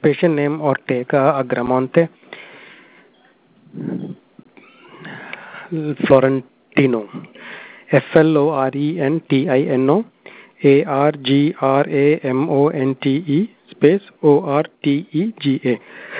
Patient name Ortega Agramonte Florentino. Florentino Argramonte space Ortega.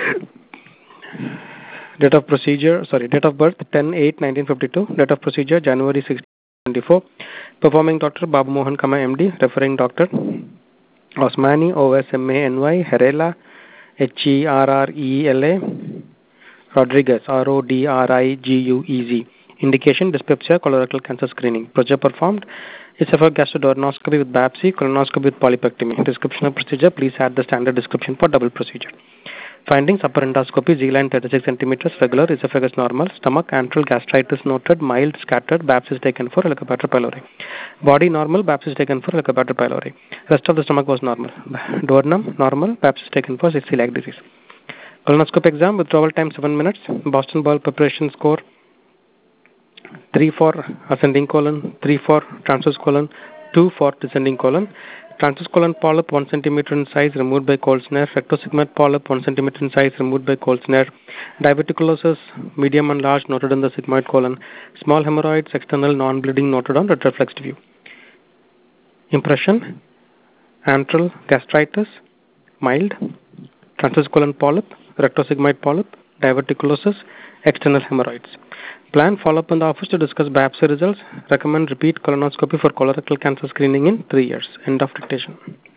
Date of birth 10/8/1952. Date of procedure January 16/24. Performing doctor Babu Mohan Kama MD. Referring doctor Osmani OSMANY Herrera HERRELA Rodriguez RODRIGUEZ. Indication dyspepsia colorectal cancer screening. Procedure performed esophagogastroscopy with biopsy, colonoscopy with polypectomy. Description of procedure, please add the standard description for double procedure. Findings: upper endoscopy, Z-line 36 centimeters, regular, esophagus normal, stomach, antral gastritis noted, mild, scattered, biopsy taken for Helicobacter pylori. Body normal, biopsy taken for Helicobacter pylori. Rest of the stomach was normal. Duodenum normal, biopsy taken for celiac disease. Colonoscope exam, withdrawal time 7 minutes. Boston bowel preparation score 3 for ascending colon, 3 for transverse colon, 2 for descending colon. Transverse colon polyp 1 cm in size, removed by cold snare. Rectosigmoid polyp 1 cm in size, removed by cold snare. Diverticulosis medium and large noted in the sigmoid colon. Small hemorrhoids external non-bleeding noted on retroflexed view. Impression: antral gastritis mild, transverse colon polyp, rectosigmoid polyp, diverticulosis, external hemorrhoids. Plan follow-up in the office to discuss biopsy results. Recommend repeat colonoscopy for colorectal cancer screening in 3 years. End of dictation.